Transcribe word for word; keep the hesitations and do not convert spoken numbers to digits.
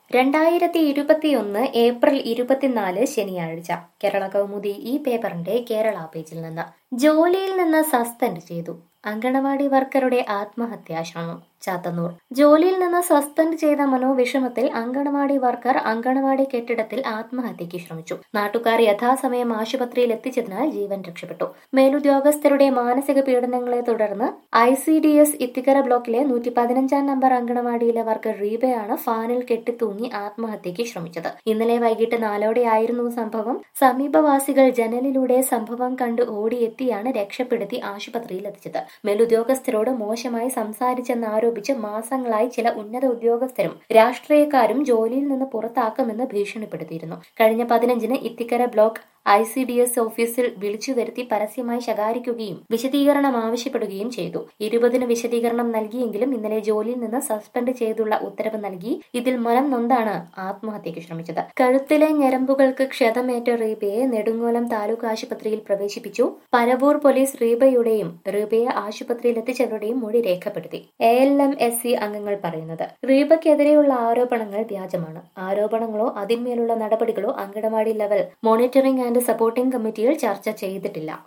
രണ്ടായിരത്തി ഇരുപത്തിയൊന്ന് ഏപ്രിൽ ഇരുപത്തിനാല് ശനിയാഴ്ച കേരള കൗമുദി ഈ പേപ്പറിന്റെ കേരള പേജിൽ നിന്ന് ജോലിയിൽ നിന്ന് സസ്പെൻഡ് ചെയ്തു അങ്കണവാടി വർക്കറുടെ ആത്മഹത്യാശ്രമം ചാത്തന്നൂർ. ജോലിയിൽ നിന്ന് സസ്പെൻഡ് ചെയ്ത മനോവിഷമത്തിൽ അങ്കണവാടി വർക്കർ അങ്കണവാടി കെട്ടിടത്തിൽ ആത്മഹത്യയ്ക്ക് ശ്രമിച്ചു. നാട്ടുകാർ യഥാസമയം ആശുപത്രിയിൽ എത്തിച്ചതിനാൽ ജീവൻ രക്ഷപ്പെട്ടു. മേലുദ്യോഗസ്ഥരുടെ മാനസിക പീഡനങ്ങളെ തുടർന്ന് I C D S Ithikkara ബ്ലോക്കിലെ നൂറ്റി പതിനഞ്ചാം നമ്പർ അങ്കണവാടിയിലെ വർക്കർ റീബയാണ് ഫാനിൽ കെട്ടിത്തൂങ്ങി ആത്മഹത്യയ്ക്ക് ശ്രമിച്ചത്. ഇന്നലെ വൈകിട്ട് നാലോടെയായിരുന്നു സംഭവം. സമീപവാസികൾ ജനലിലൂടെ സംഭവം കണ്ട് ഓടിയെത്തിയാണ് രക്ഷപ്പെടുത്തി ആശുപത്രിയിൽ എത്തിച്ചത്. മേലുദ്യോഗസ്ഥരോട് മോശമായി സംസാരിച്ചെന്ന് ആരോപിച്ച് മാസങ്ങളായി ചില ഉന്നത ഉദ്യോഗസ്ഥരും രാഷ്ട്രീയക്കാരും ജോലിയിൽ നിന്ന് പുറത്താക്കുമെന്ന് ഭീഷണിപ്പെടുത്തിയിരുന്നു. കഴിഞ്ഞ പതിനഞ്ചിന് Ithikkara block I C D S ഓഫീസിൽ വിളിച്ചു വരുത്തി പരസ്യമായി ശകാരിക്കുകയും വിശദീകരണം ആവശ്യപ്പെടുകയും ചെയ്തു. ഇരുപതിന് വിശദീകരണം നൽകിയെങ്കിലും ഇന്നലെ ജോലിയിൽ നിന്ന് സസ്പെൻഡ് ചെയ്തുള്ള ഉത്തരവ് നൽകി. ഇതിൽ മനം നൊന്താണ് ആത്മഹത്യയ്ക്ക് ശ്രമിച്ചത്. കഴുത്തിലെ ഞരമ്പുകൾക്ക് ക്ഷതമേറ്റ റീബയെ നെടുങ്ങോലം താലൂക്ക് ആശുപത്രിയിൽ പ്രവേശിപ്പിച്ചു. പരവൂർ പോലീസ് റീബയുടെയും റീബയെ ആശുപത്രിയിൽ എത്തിച്ചവരുടെയും മൊഴി രേഖപ്പെടുത്തി. A L M S C അംഗങ്ങൾ പറയുന്നത് റീബയ്ക്കെതിരെയുള്ള ആരോപണങ്ങൾ വ്യാജമാണ്. ആരോപണങ്ങളോ അതിന്മേലുള്ള നടപടികളോ anganwadi level monitoring and supporting കമ്മിറ്റിയിൽ ചർച്ച ചെയ്തിട്ടില്ല.